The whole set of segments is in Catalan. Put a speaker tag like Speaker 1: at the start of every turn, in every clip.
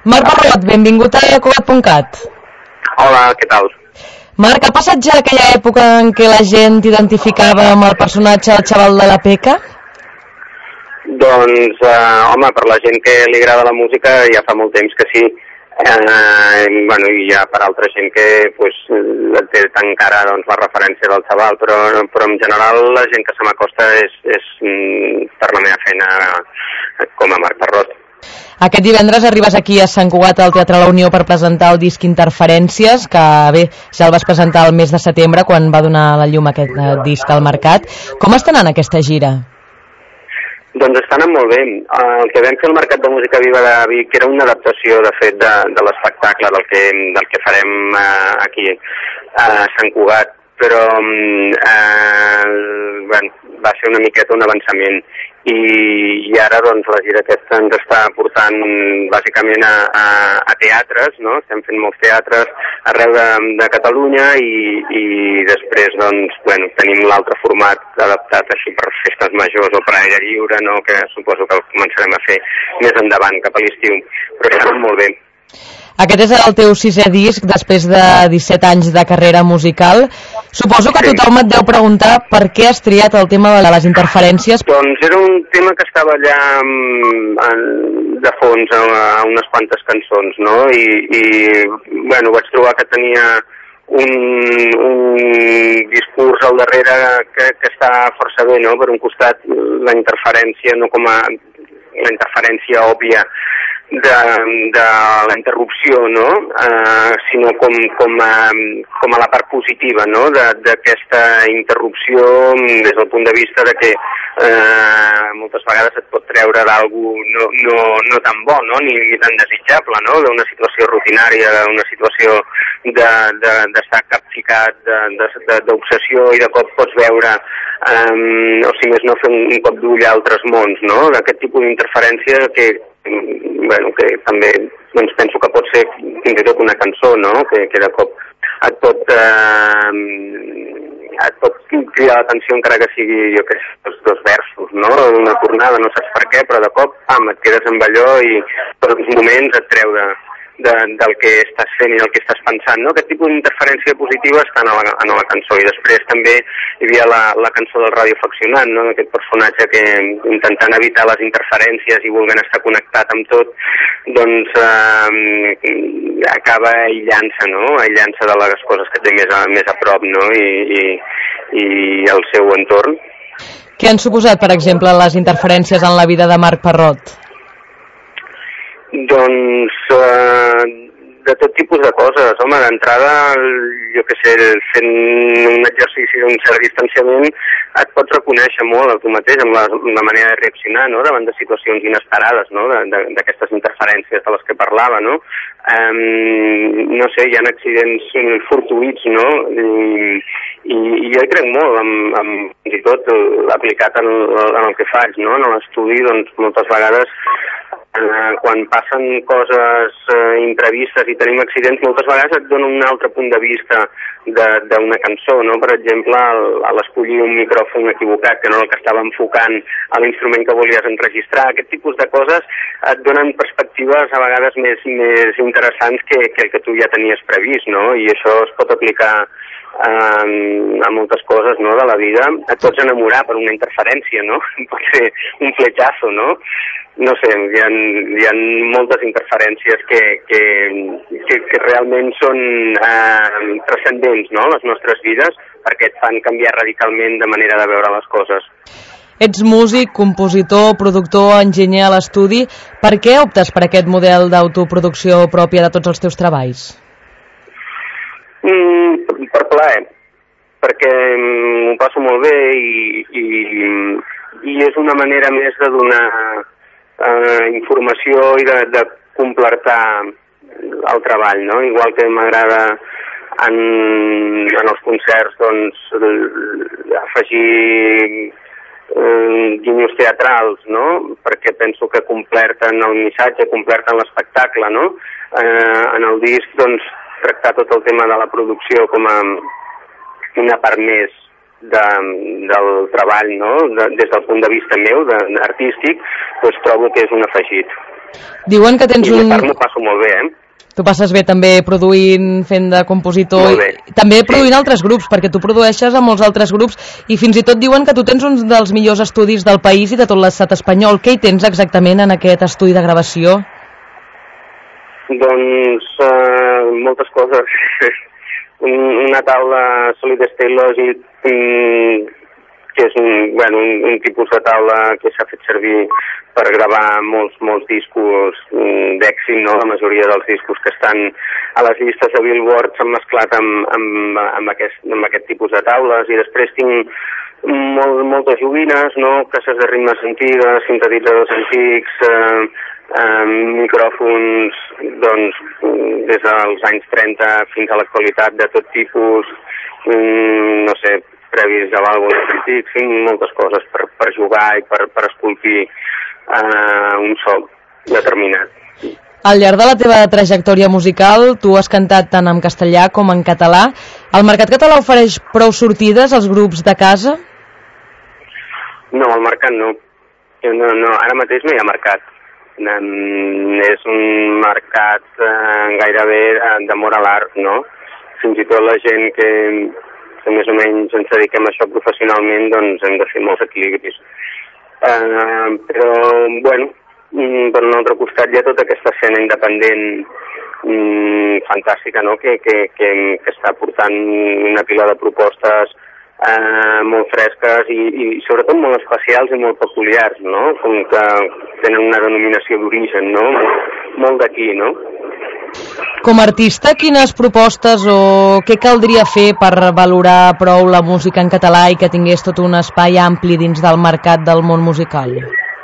Speaker 1: Marc Parrot, benvingut a Cugat.cat.
Speaker 2: Hola, què tal?
Speaker 1: Marc, ha passat ja aquella època en què la gent t'identificava amb el personatge del xaval de la Peca?
Speaker 2: Doncs, home, per la gent que li agrada la música ja fa molt temps que sí. Bueno, i ja per altra gent que pues, té tan cara doncs, la referència del xaval, però en general la gent que se m'acosta és per la meva feina com a Marc Parrot.
Speaker 1: Aquest divendres arribes aquí a Sant Cugat al Teatre La Unió per presentar el disc Interferències, que bé, ja el vas presentar el mes de setembre quan va donar la llum aquest disc al mercat. Com està anant aquesta gira?
Speaker 2: Doncs està anant molt bé. El que vam fer al Mercat de Música Viva de Vic era una adaptació, de fet, de l'espectacle del que farem aquí a Sant Cugat, però bueno, va ser una miqueta un avançament i ara doncs la gira aquesta ens està portant bàsicament a teatres, no? Estem fent molts teatres arreu de Catalunya i després doncs, bueno, tenim l'altre format adaptat així per festes majors o per aire lliure, no? Que suposo que el començarem a fer més endavant cap a l'estiu, però ja molt bé.
Speaker 1: Aquest és el teu 6è disc després de 17 anys de carrera musical. Suposo que tothom et deu preguntar per què has triat el tema de les interferències.
Speaker 2: Doncs era un tema que estava allà de fons a unes quantes cançons, no? I bueno, vaig trobar que tenia un discurs al darrere que està força bé, no? Per un costat la interferència, no com a la interferència òbvia de la interrupció, no? Sinó com a la part positiva, no? D'aquesta interrupció des del punt de vista de que moltes vegades et pot treure d'algú no tan bo, no? Ni tan desitjable, no? D'una situació rutinària, d'una situació d'estar capficat, d'obsessió, i de cop pots veure, o si més no, fer un cop d'ull a altres mons, no? D'aquest tipus d'interferència que bueno, que també doncs, penso que pot ser fins i tot una cançó, no? Que de cop et pot cridar l'atenció encara que sigui, jo què sé, dos versos, no? Una tornada, no saps per què, però de cop, et quedes amb allò i per uns moments et treu del que estàs fent i del que estàs pensant, no? Aquest tipus d'interferència positiva està en la cançó, i després també hi havia la cançó del radiofaccionat, no? Aquest personatge que intentant evitar les interferències i volent estar connectat amb tot, doncs acaba aïllant-se, no? Aïllant-se de les coses que té més a prop, no? I el seu entorn.
Speaker 1: Què han suposat, per exemple, les interferències en la vida de Marc Parrot?
Speaker 2: Doncs de tot tipus de coses. Home, d'entrada, jo què sé, fent un exercici d'un cert distanciament et pots reconèixer molt a tu mateix amb la manera de reaccionar, no? Davant de situacions inesperades, no? D'aquestes interferències de les que parlava, no? No sé, hi ha accidents fortuïts, no? I jo hi crec molt, fins i tot aplicat en el que faig, no? En l'estudi, doncs, moltes vegades quan passen coses imprevistes i tenim accidents, moltes vegades et dona un altre punt de vista d'una cançó, no? Per exemple, a l'escollir un micròfon equivocat, que no era el que estava enfocant a l'instrument que volies enregistrar. Aquest tipus de coses et donen perspectives a vegades més interessants que el que tu ja tenies previst, no? I això es pot aplicar a moltes coses, no? De la vida. Et pots enamorar per una interferència, no? Pot ser un fletxazo, no? No sé, hi ha moltes interferències que realment són transcendents, no?, les nostres vides, perquè et fan canviar radicalment de manera de veure les coses.
Speaker 1: Ets músic, compositor, productor, enginyer a l'estudi. Per què optes per aquest model d'autoproducció pròpia de tots els teus treballs?
Speaker 2: Per plaer, perquè m'ho passo molt bé i és una manera més de donar informació i de completar el treball, no? Igual que m'agrada en els concerts, doncs, afegir guinyos teatrals, no? Perquè penso que complerten el missatge, complerten l'espectacle, no? En el disc, doncs, tractar tot el tema de la producció com a una part més del treball, no? Des del punt de vista meu, artístic, doncs trobo que és un afegit.
Speaker 1: Diuen que tens
Speaker 2: I a part m'ho passo molt bé,
Speaker 1: Tu passes bé també produint, fent de compositor, i també produint altres grups, perquè tu produeixes a molts altres grups, i fins i tot diuen que tu tens un dels millors estudis del país i de tot l'estat espanyol. Què hi tens exactament en aquest estudi de gravació?
Speaker 2: Doncs moltes coses. Una taula Solid State Logic, que és un tipus de taula que s'ha fet servir per gravar molts discos d'èxit, no? La majoria dels discos que estan a les llistes de Billboard s'han mesclat amb aquest tipus de taules, i després tinc moltes joguines, no? Caixes de ritmes antigues, sintetitzadors antics, micròfons, doncs, des dels anys 30 fins a l'actualitat de tot tipus, no sé, previs de àlbums antics, moltes coses per jugar i per esculpir un so determinat.
Speaker 1: Al llarg de la teva trajectòria musical, tu has cantat tant en castellà com en català. El mercat català ofereix prou sortides als grups de casa?
Speaker 2: No, el mercat no. No, ara mateix no hi ha mercat. És un mercat gairebé d'amor a l'art, no? Fins i tot la gent que més o menys ens dediquem a això professionalment, doncs hem de fer molts equilibris. Però, bueno, per un altre costat hi ha tota aquesta escena independent fantàstica, no? Que està portant una pila de propostes molt fresques i sobretot molt especials i molt peculiars, no? Com que tenen una denominació d'origen, no? Molt d'aquí, no?
Speaker 1: Com a artista, quines propostes o què caldria fer per valorar prou la música en català i que tingués tot un espai ampli dins del mercat del món musical?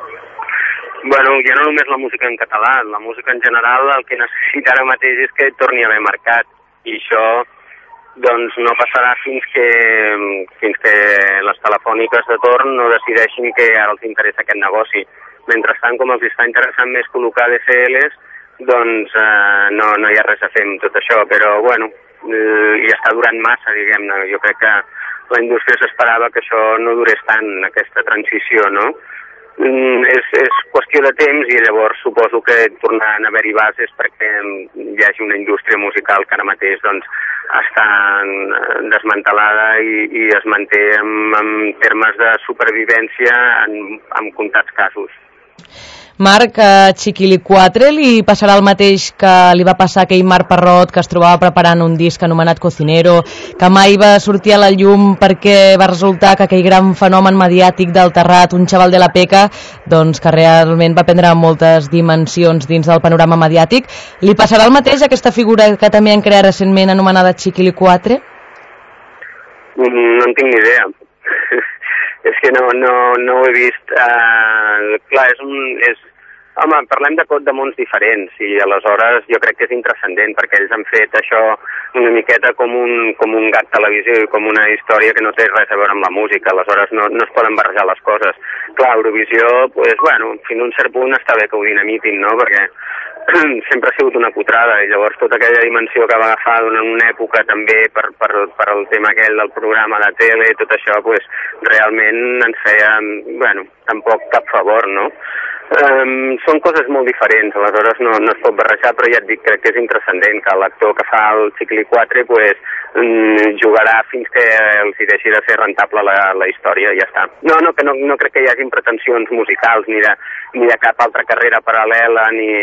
Speaker 2: Bueno, ja no només la música en català, la música en general el que necessita ara mateix és que torni a haver mercat, i això doncs no passarà fins que les telefòniques de torn no decideixin que ara els interessa aquest negoci. Mentrestant, com els està interessant més col·locar DSLs, doncs no hi ha res a fer amb tot això, però bueno, ja està durant massa, diguem-ne. Jo crec que la indústria s'esperava que això no durés tant, aquesta transició, no? És qüestió de temps, i llavors suposo que tornaran a haver-hi bases perquè hi hagi una indústria musical que ara mateix doncs, està desmantelada i es manté en termes de supervivència en comptats casos.
Speaker 1: Marc, a Chiquilicuatre li passarà el mateix que li va passar a aquell Marc Parrot, que es trobava preparant un disc anomenat Cocinero, que mai va sortir a la llum perquè va resultar que aquell gran fenomen mediàtic del Terrat, un xaval de la Peca, doncs que realment va prendre moltes dimensions dins del panorama mediàtic. Li passarà el mateix a aquesta figura que també han creat recentment anomenada Chiquilicuatre?
Speaker 2: No en tinc ni idea. És que no ho he vist. Clar, home, parlem de mons diferents, i aleshores jo crec que és intrascendent, perquè ells han fet això una miqueta com un gat televisiu, com una història que no té res a veure amb la música, aleshores no es poden barrejar les coses. Clar, Eurovisió, pues, bueno, fins a un cert punt està bé que ho dinamitin, no?, perquè sempre ha sigut una cutrada, i llavors tota aquella dimensió que va agafar durant una època també per el tema aquell del programa de tele, tot això, pues, realment ens feia, bueno, tampoc cap favor, no? Són coses molt diferents, aleshores no es pot barrejar, però ja et dic, crec que és intrascendent que l'actor que fa el Chiquilicuatre pues, jugarà fins que els hi deixi de ser rentable la història, ja està. Que no crec que hi hagin pretensions musicals ni de cap altra carrera paral·lela,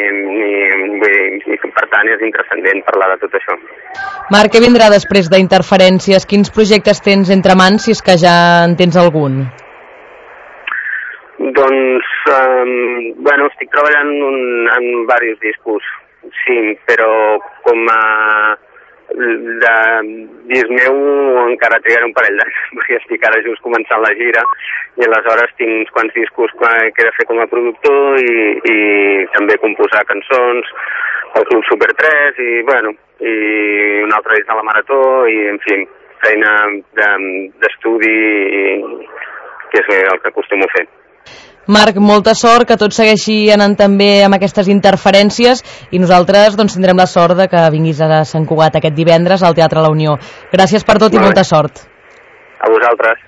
Speaker 2: ni per tant és intrascendent parlar de tot això.
Speaker 1: Marc, què vindrà després d'Interferències? Quins projectes tens entre mans, si és que ja en tens algun?
Speaker 2: Doncs, bueno, estic treballant en diversos discos, sí, però com a de disc meu encara trigaré un parell d'anys, perquè estic ara just començant la gira, i aleshores tinc uns quants discos que he de fer com a productor i també composar cançons al Club Super 3, i bueno, i un altre disc de la Marató, i en fi, feina d'estudi, que és el que acostumo a fer.
Speaker 1: Marc, molta sort, que tot segueixi anant també amb aquestes interferències, i nosaltres doncs, tindrem la sort de que vinguis a Sant Cugat aquest divendres al Teatre La Unió. Gràcies per tot i molta sort.
Speaker 2: A vosaltres.